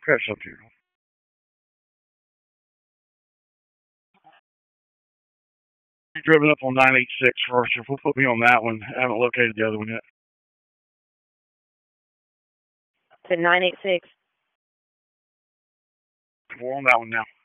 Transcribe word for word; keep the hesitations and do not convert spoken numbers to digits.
Okay, it's up to you. You driven up on nine eight six first. If we'll put me on that one, I haven't located the other one yet. To nine eight six. We're on that one now.